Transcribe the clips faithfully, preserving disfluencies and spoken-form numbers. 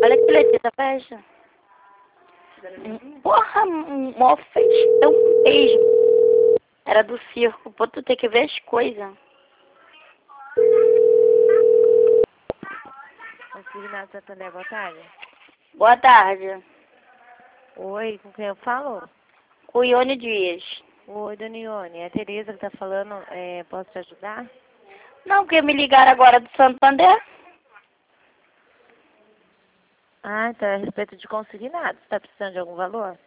Olha que Letícia, fecha. Porra, um mó festão mesmo. Era do circo. Pô, tu tem que ver as coisas. Consignado Santander, boa tarde. Boa tarde. Oi, com quem eu falo? Com o Ione Dias. Oi, dona Ione, é a Tereza que tá falando, é, posso te ajudar? Não, porque me ligaram agora do Santander. Ah, então é a respeito de consignado. Você tá precisando de algum valor?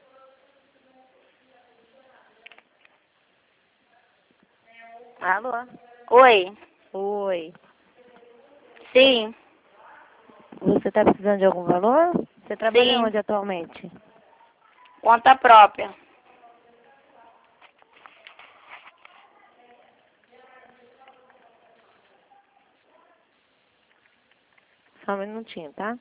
Alô? Oi. Oi. Sim. Você tá precisando de algum valor? Você trabalha Sim. onde atualmente? Conta própria. Só um minutinho, tá?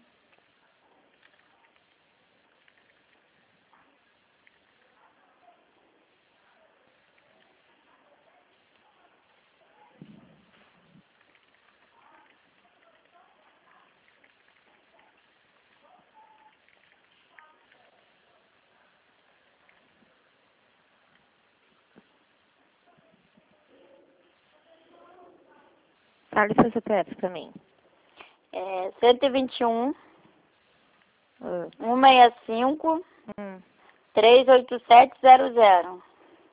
Fale seu C P F pra mim. É cento e vinte e um, Ah, cento e sessenta e cinco, hum. trezentos e oitenta e sete zero zero.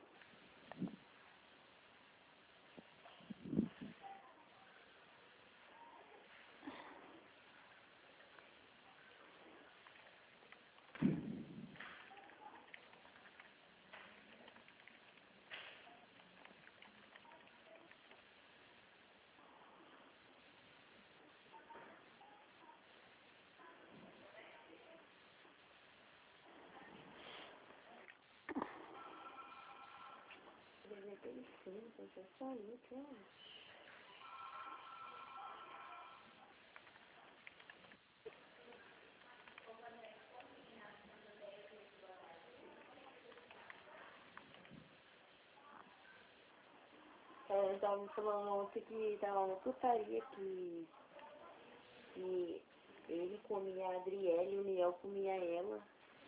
É, eu tava me falando ontem que tava uma putaria que, que ele comia a Adriele e o Niel comia ela.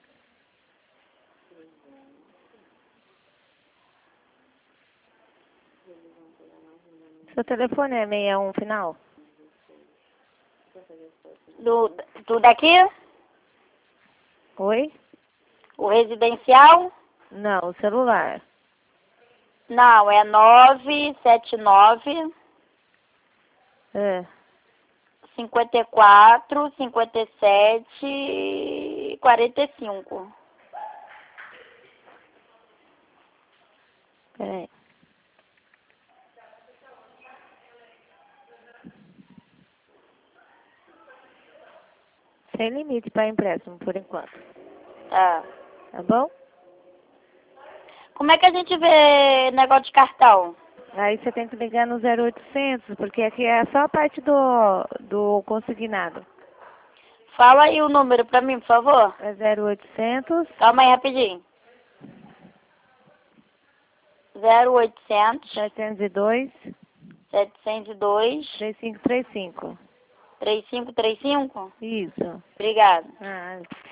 Seu telefone é sessenta e um final? Do, do daqui? Oi? O residencial? Não, o celular. Não, é nove sete nove, É. cinquenta e quatro, cinquenta e sete, quarenta e cinco. Peraí. Sem limite para empréstimo, por enquanto. Tá. Tá bom? Como é que a gente vê negócio de cartão? Aí você tem que ligar no zero oitocentos, porque aqui é só a parte do, do consignado. Fala aí o número pra mim, por favor. É zero oitocentos, Calma aí, rapidinho. zero oitocentos, setecentos e dois, setecentos e dois, três cinco três cinco. três cinco três cinco. Isso. Obrigada. Ah,